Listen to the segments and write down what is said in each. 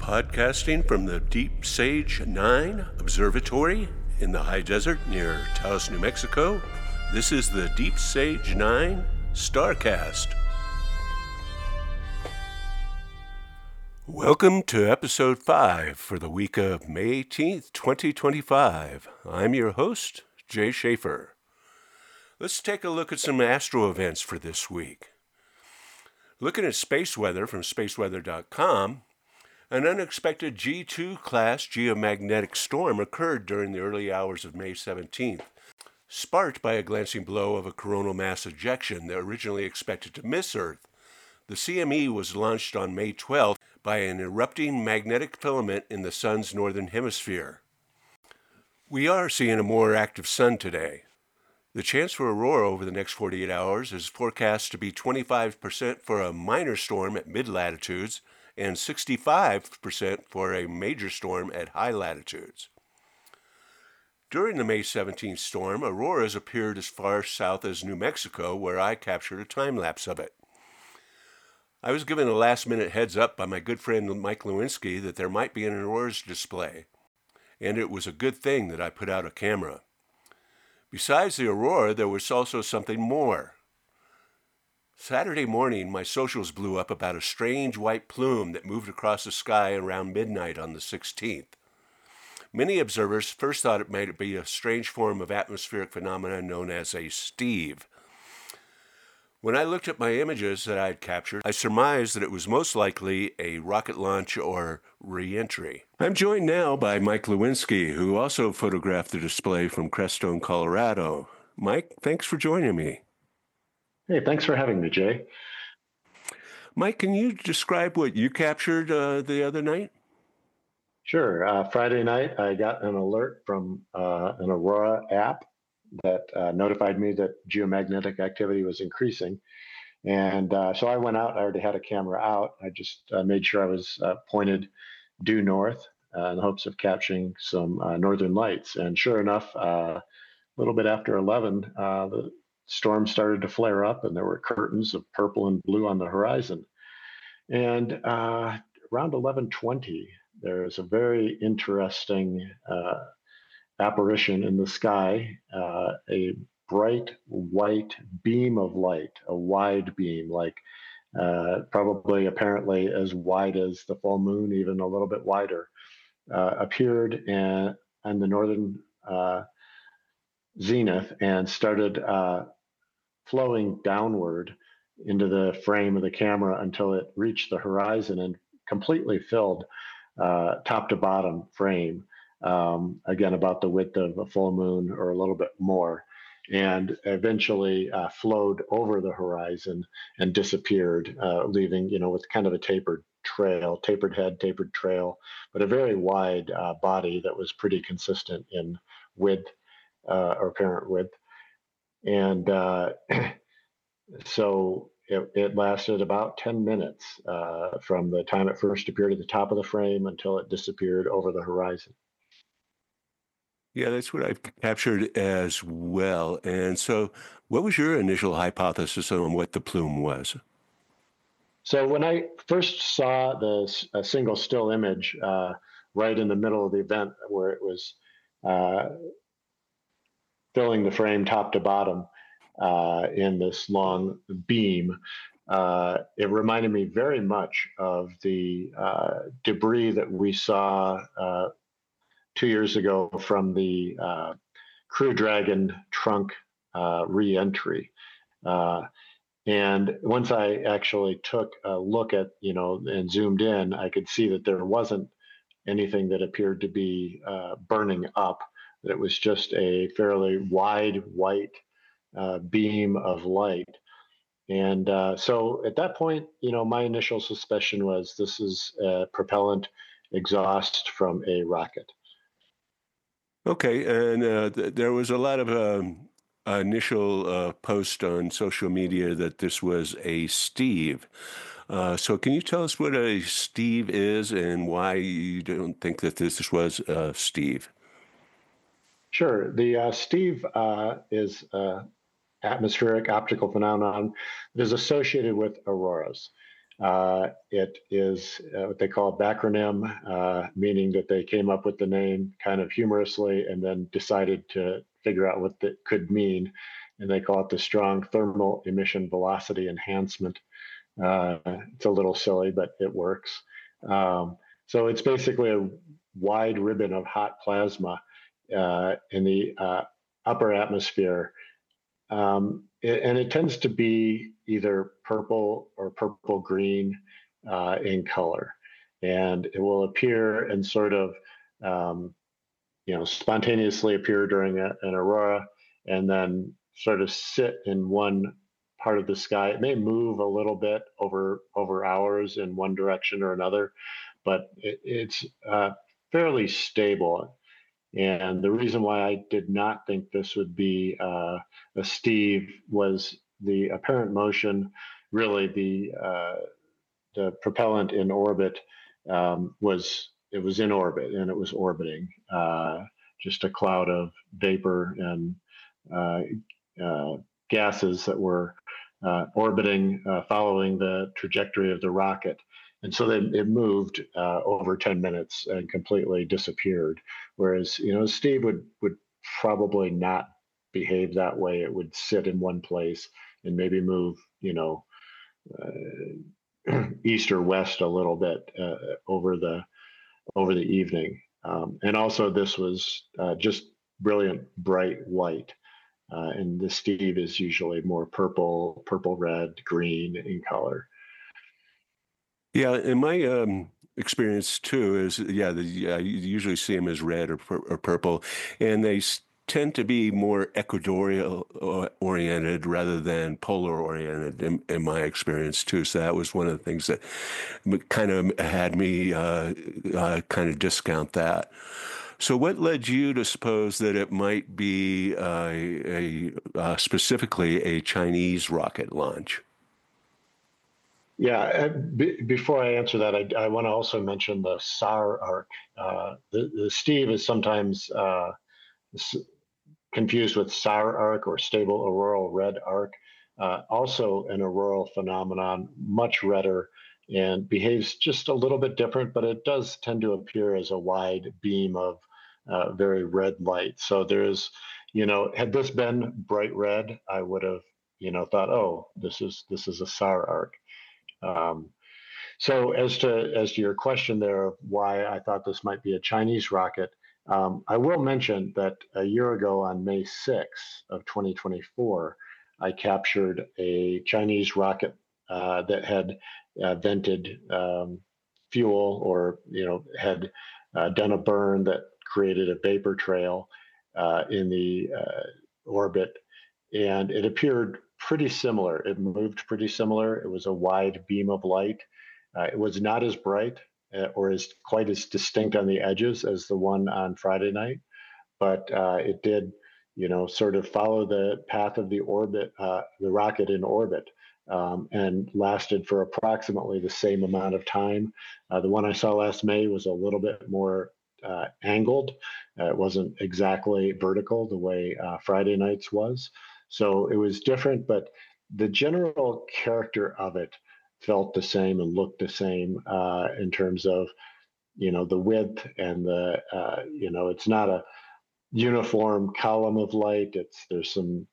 Podcasting from the Deep Sage 9 Observatory in the high desert near Taos, New Mexico, this is the Deep Sage 9 Starcast. Welcome to episode 5 for the week of May 18th, 2025. I'm your host, Jay Schaefer. Let's take a look at some astro events for this week. Looking at space weather from spaceweather.com, an unexpected G2 class geomagnetic storm occurred during the early hours of May 17th, sparked by a glancing blow of a coronal mass ejection that originally expected to miss Earth. The CME was launched on May 12th by an erupting magnetic filament in the Sun's northern hemisphere. We are seeing a more active Sun today. The chance for aurora over the next 48 hours is forecast to be 25% for a minor storm at mid-latitudes and 65% for a major storm at high latitudes. During the May 17th storm, auroras appeared as far south as New Mexico, where I captured a time-lapse of it. I was given a last-minute heads-up by my good friend Mike Lewinsky that there might be an aurora's display, and it was a good thing that I put out a camera. Besides the aurora, there was also something more. Saturday morning, my socials blew up about a strange white plume that moved across the sky around midnight on the 16th. Many observers first thought it might be a strange form of atmospheric phenomena known as a Steve. When I looked at my images that I had captured, I surmised that it was most likely a rocket launch or re-entry. I'm joined now by Mike Lewinsky, who also photographed the display from Crestone, Colorado. Mike, thanks for joining me. Hey, thanks for having me, Jay. Mike, can you describe what you captured the other night? Sure. Friday night, I got an alert from an Aurora app that notified me that geomagnetic activity was increasing. And so I went out. I already had a camera out. I just made sure I was pointed due north in the hopes of capturing some northern lights. And sure enough, a little bit after 11, the storm started to flare up, and there were curtains of purple and blue on the horizon. And around 11:20, there's a very interesting apparition in the sky, a bright white beam of light, a wide beam, like probably apparently as wide as the full moon, even a little bit wider, appeared in the northern zenith and started flowing downward into the frame of the camera until it reached the horizon and completely filled top to bottom frame, again about the width of a full moon or a little bit more, and eventually flowed over the horizon and disappeared, leaving, with kind of a tapered head, tapered trail, but a very wide body that was pretty consistent in width or apparent width. And so it lasted about 10 minutes from the time it first appeared at the top of the frame until it disappeared over the horizon. Yeah, that's what I've captured as well. And so what was your initial hypothesis on what the plume was? So when I first saw a single still image right in the middle of the event where it was filling the frame top to bottom in this long beam, it reminded me very much of the debris that we saw 2 years ago from the Crew Dragon trunk re-entry. And once I actually took a look at, and zoomed in, I could see that there wasn't anything that appeared to be burning up, that it was just a fairly wide white beam of light. And so at that point, my initial suspicion was this is propellant exhaust from a rocket. Okay, and there was a lot of initial post on social media that this was a Steve. So can you tell us what a Steve is and why you don't think that this was Steve? Sure. The Steve is atmospheric optical phenomenon that is associated with auroras. It is what they call a backronym, meaning that they came up with the name kind of humorously and then decided to figure out what that could mean. And they call it the Strong Thermal Emission Velocity Enhancement. It's a little silly, but it works. So it's basically a wide ribbon of hot plasma in the upper atmosphere. And it tends to be either purple or purple green in color. And it will appear and sort of, spontaneously appear during an aurora and then sort of sit in one part of the sky. It may move a little bit over hours in one direction or another, but it's fairly stable. And the reason why I did not think this would be a Steve was the apparent motion. Really, the propellant in orbit was in orbit and it was orbiting, just a cloud of vapor and gases that were orbiting, following the trajectory of the rocket. And so it moved over 10 minutes and completely disappeared. Whereas, Steve would probably not behave that way. It would sit in one place and maybe move, east or west a little bit over the evening. And also, this was just brilliant, bright white. And the Steve is usually more purple, red, green in color. Yeah, in my experience too is you usually see them as red or purple, and they tend to be more equatorial oriented rather than polar oriented in my experience too. So that was one of the things that kind of had me kind of discount that. So what led you to suppose that it might be specifically a Chinese rocket launch? Yeah, before I answer that, I want to also mention the SAR arc. The Steve is sometimes confused with SAR arc or stable auroral red arc. Also an auroral phenomenon, much redder and behaves just a little bit different, but it does tend to appear as a wide beam of very red light. So there's, had this been bright red, I would have, thought, oh, this is a SAR arc. So as to your question there of why I thought this might be a Chinese rocket, I will mention that a year ago on May 6th of 2024, I captured a Chinese rocket that had vented fuel or had done a burn that created a vapor trail in the orbit, and it appeared pretty similar. It moved pretty similar. It was a wide beam of light. It was not as bright or quite as distinct on the edges as the one on Friday night, but it did, sort of follow the path of the orbit, the rocket in orbit, and lasted for approximately the same amount of time. The one I saw last May was a little bit more angled. It wasn't exactly vertical the way Friday night's was. So it was different, but the general character of it felt the same and looked the same in terms of, the width and the, it's not a uniform column of light. There's some,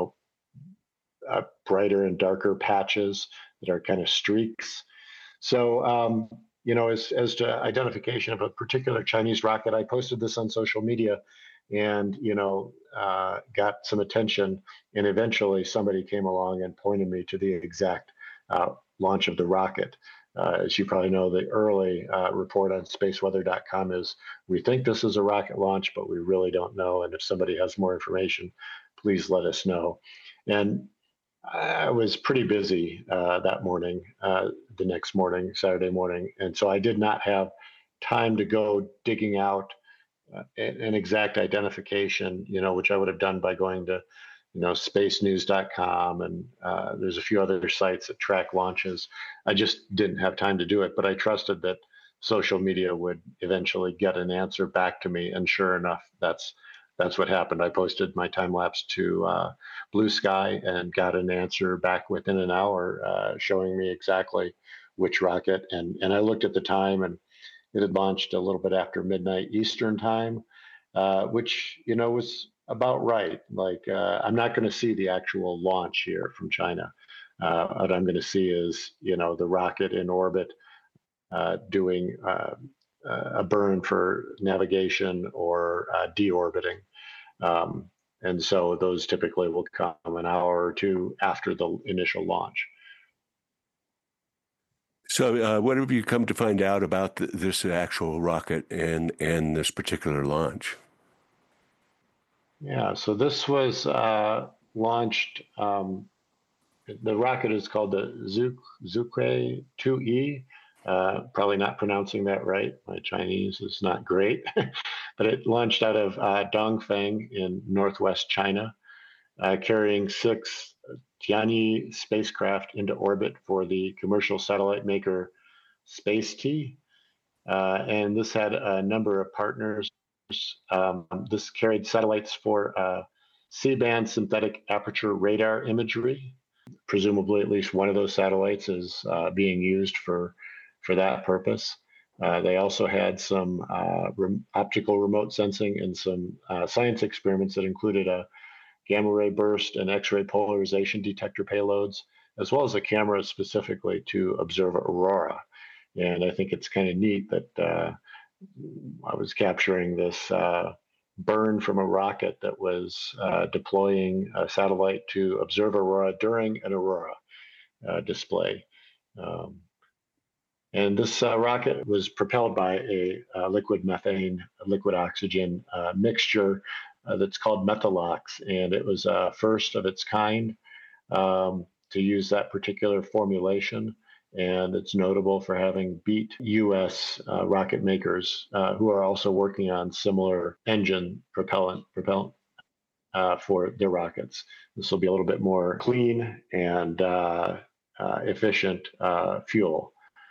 brighter and darker patches that are kind of streaks. So, as to identification of a particular Chinese rocket, I posted this on social media and, got some attention. And eventually somebody came along and pointed me to the exact launch of the rocket. As you probably know, the early report on spaceweather.com is we think this is a rocket launch, but we really don't know. And if somebody has more information, please let us know. And I was pretty busy that morning, the next morning, Saturday morning. And so I did not have time to go digging out an exact identification, which I would have done by going to, spacenews.com. And there's a few other sites that track launches. I just didn't have time to do it, but I trusted that social media would eventually get an answer back to me. And sure enough, that's what happened. I posted my time lapse to Blue Sky and got an answer back within an hour, showing me exactly which rocket. And I looked at the time, and it had launched a little bit after midnight Eastern time, which was about right. Like I'm not going to see the actual launch here from China. What I'm going to see is the rocket in orbit doing a burn for navigation or deorbiting. Um, and so those typically will come an hour or two after the initial launch. So, what have you come to find out about this actual rocket and this particular launch? Yeah, so this was launched. The rocket is called the Zhuque 2E. Probably not pronouncing that right. My Chinese is not great, but it launched out of Dongfeng in northwest China, carrying 6 Tianyi spacecraft into orbit for the commercial satellite maker Space-T. And this had a number of partners. This carried satellites for C-band synthetic aperture radar imagery. Presumably, at least one of those satellites is being used for that purpose. They also had some optical remote sensing and some science experiments that included a gamma ray burst and X-ray polarization detector payloads, as well as a camera specifically to observe aurora. And I think it's kind of neat that I was capturing this burn from a rocket that was deploying a satellite to observe aurora during an aurora display. Um, and this rocket was propelled by a liquid methane, liquid oxygen mixture that's called Methalox. And it was first of its kind to use that particular formulation. And it's notable for having beat U.S. Rocket makers who are also working on similar engine propellant for their rockets. This will be a little bit more clean and efficient fuel.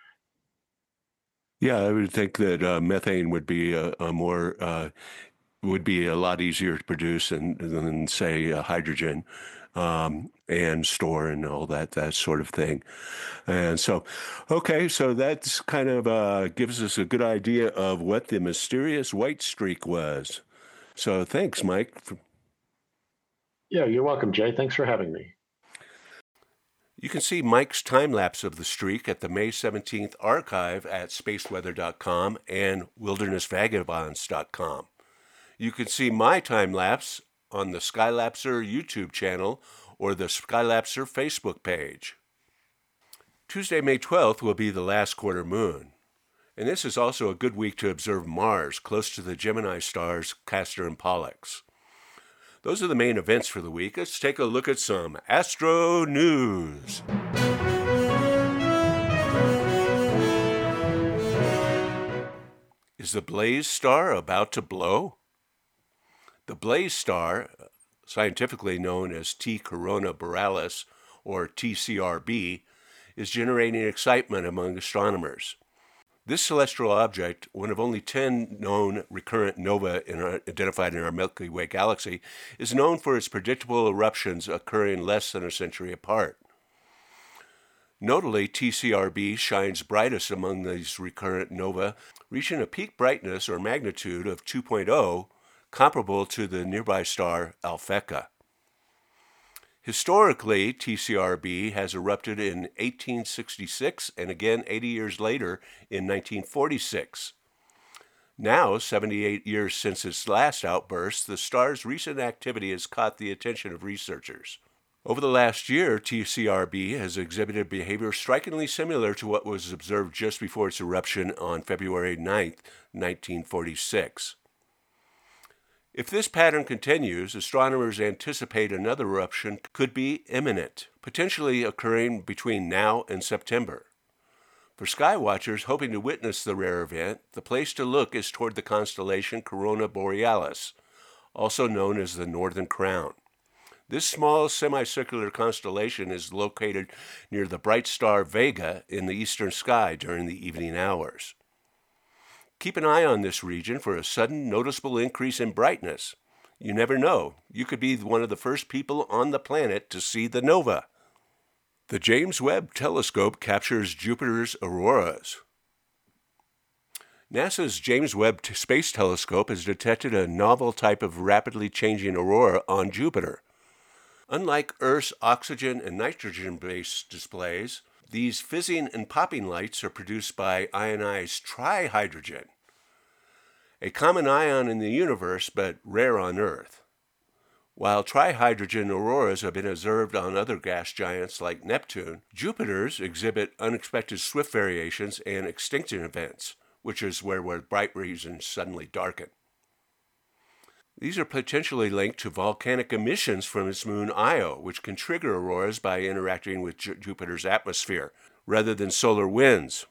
Yeah, I would think that methane would be would be a lot easier to produce than say hydrogen and store and all that sort of thing. And so, okay, so that's kind of gives us a good idea of what the mysterious white streak was. So thanks, Mike. Yeah, you're welcome, Jay. Thanks for having me. You can see Mike's time lapse of the streak at the May 17th archive at spaceweather.com and wildernessvagabonds.com. You can see my time lapse on the Skylapser YouTube channel or the Skylapser Facebook page. Tuesday, May 12th will be the last quarter moon. And this is also a good week to observe Mars close to the Gemini stars Castor and Pollux. Those are the main events for the week. Let's take a look at some astro news. Is the Blaze star about to blow? The Blaze star, scientifically known as T Corona Borealis, or TCRB, is generating excitement among astronomers. This celestial object, one of only 10 known recurrent nova identified in our Milky Way galaxy, is known for its predictable eruptions occurring less than a century apart. Notably, TCRB shines brightest among these recurrent nova, reaching a peak brightness or magnitude of 2.0, comparable to the nearby star Alphecca. Historically, TCRB has erupted in 1866 and again 80 years later in 1946. Now, 78 years since its last outburst, the star's recent activity has caught the attention of researchers. Over the last year, TCRB has exhibited behavior strikingly similar to what was observed just before its eruption on February 9, 1946. If this pattern continues, astronomers anticipate another eruption could be imminent, potentially occurring between now and September. For skywatchers hoping to witness the rare event, the place to look is toward the constellation Corona Borealis, also known as the Northern Crown. This small semicircular constellation is located near the bright star Vega in the eastern sky during the evening hours. Keep an eye on this region for a sudden noticeable increase in brightness. You never know. You could be one of the first people on the planet to see the nova. The James Webb Telescope captures Jupiter's auroras. NASA's James Webb Space Telescope has detected a novel type of rapidly changing aurora on Jupiter. Unlike Earth's oxygen and nitrogen-based displays, these fizzing and popping lights are produced by ionized trihydrogen, a common ion in the universe but rare on Earth. While trihydrogen auroras have been observed on other gas giants like Neptune, Jupiter's exhibit unexpected swift variations and extinction events, which is where bright regions suddenly darken. These are potentially linked to volcanic emissions from its moon Io, which can trigger auroras by interacting with Jupiter's atmosphere, rather than solar winds.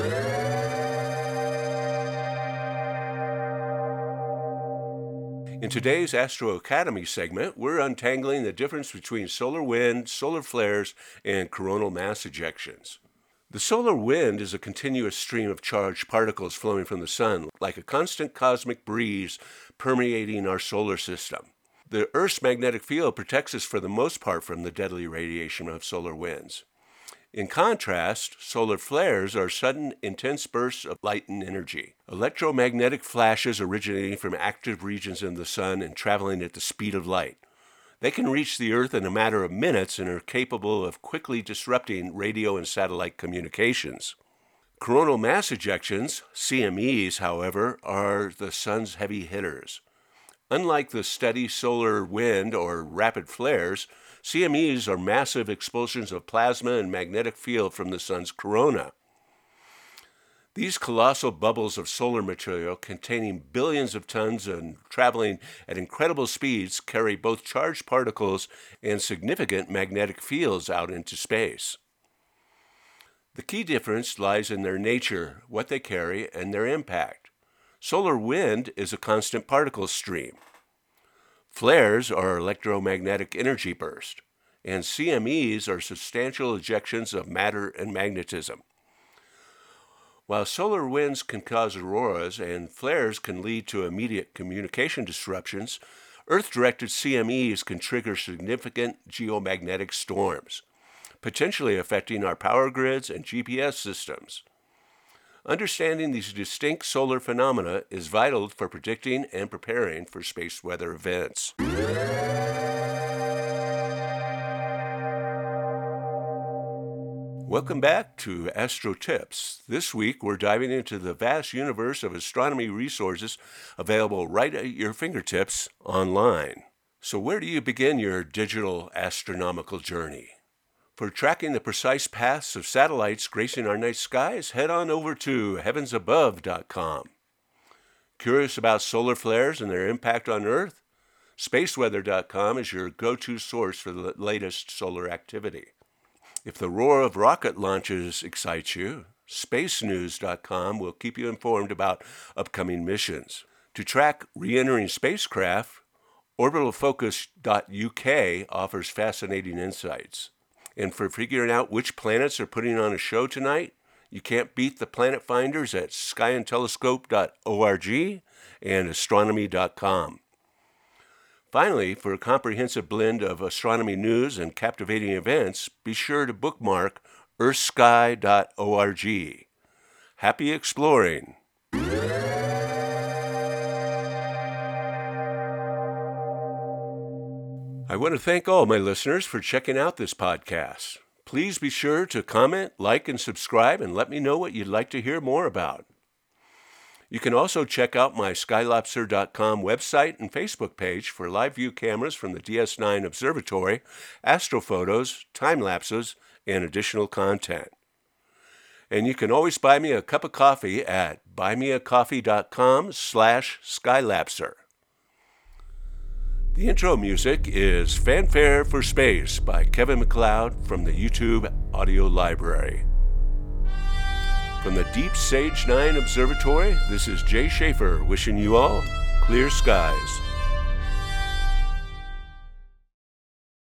In today's Astro Academy segment, we're untangling the difference between solar wind, solar flares, and coronal mass ejections. The solar wind is a continuous stream of charged particles flowing from the sun, like a constant cosmic breeze permeating our solar system. The Earth's magnetic field protects us for the most part from the deadly radiation of solar winds. In contrast, solar flares are sudden, intense bursts of light and energy, electromagnetic flashes originating from active regions in the sun and traveling at the speed of light. They can reach the Earth in a matter of minutes and are capable of quickly disrupting radio and satellite communications. Coronal mass ejections, CMEs, however, are the sun's heavy hitters. Unlike the steady solar wind or rapid flares, CMEs are massive expulsions of plasma and magnetic field from the sun's corona. These colossal bubbles of solar material containing billions of tons and traveling at incredible speeds carry both charged particles and significant magnetic fields out into space. The key difference lies in their nature, what they carry, and their impact. Solar wind is a constant particle stream. Flares are electromagnetic energy bursts, and CMEs are substantial ejections of matter and magnetism. While solar winds can cause auroras and flares can lead to immediate communication disruptions, Earth-directed CMEs can trigger significant geomagnetic storms, potentially affecting our power grids and GPS systems. Understanding these distinct solar phenomena is vital for predicting and preparing for space weather events. Welcome back to Astro Tips. This week we're diving into the vast universe of astronomy resources available right at your fingertips online. So where do you begin your digital astronomical journey? For tracking the precise paths of satellites gracing our night skies, head on over to heavensabove.com. Curious about solar flares and their impact on Earth? Spaceweather.com is your go-to source for the latest solar activity. If the roar of rocket launches excites you, spacenews.com will keep you informed about upcoming missions. To track re-entering spacecraft, orbitalfocus.uk offers fascinating insights. And for figuring out which planets are putting on a show tonight, you can't beat the planet finders at skyandtelescope.org and astronomy.com. Finally, for a comprehensive blend of astronomy news and captivating events, be sure to bookmark earthsky.org. Happy exploring! I want to thank all my listeners for checking out this podcast. Please be sure to comment, like, and subscribe, and let me know what you'd like to hear more about. You can also check out my Skylapser.com website and Facebook page for live view cameras from the DS9 Observatory, astrophotos, time lapses, and additional content. And you can always buy me a cup of coffee at buymeacoffee.com/Skylapser. The intro music is Fanfare for Space by Kevin MacLeod from the YouTube audio library. From the Deep Sage 9 Observatory, this is Jay Schaefer wishing you all clear skies.